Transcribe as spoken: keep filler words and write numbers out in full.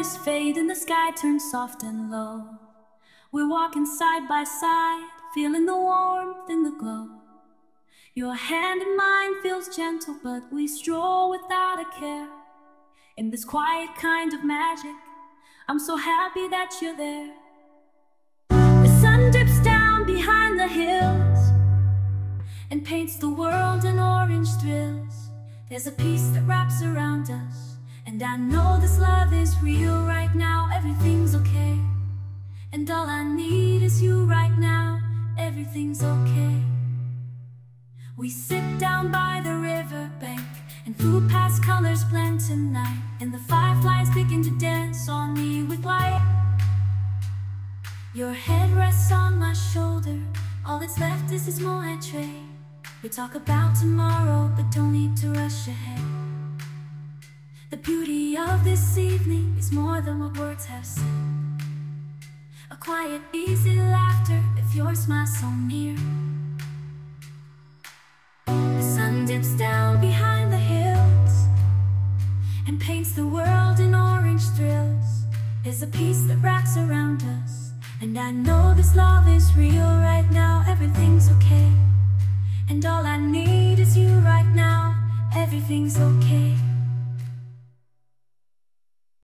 colors fade and the sky turns soft and low. We're walking side by side, feeling the warmth in the glow. Your hand in mine feels gentle, but we stroll without a care. In this quiet kind of magic, I'm so happy that you're there. The sun dips down behind the hills and paints the world in orange thrills. There's a peace that wraps around us, and I know this love is real right now. Everything's okay, and all I need is you right now. Everything's okay. We sit down by the riverbank, and blue past colors blend tonight, and the fireflies begin to dance on me with light. Your head rests on my shoulder, all that's left is a small tray. We talk about tomorrow, but don't need to rush ahead. The beauty of this evening is more than what words have said. A quiet, easy laughter if your smile's so near. The sun dips down behind the hills and paints the world in orange thrills. There's a peace that wraps around us, and I know this love is real right now. Everything's okay, and all I need is you right now. Everything's okay.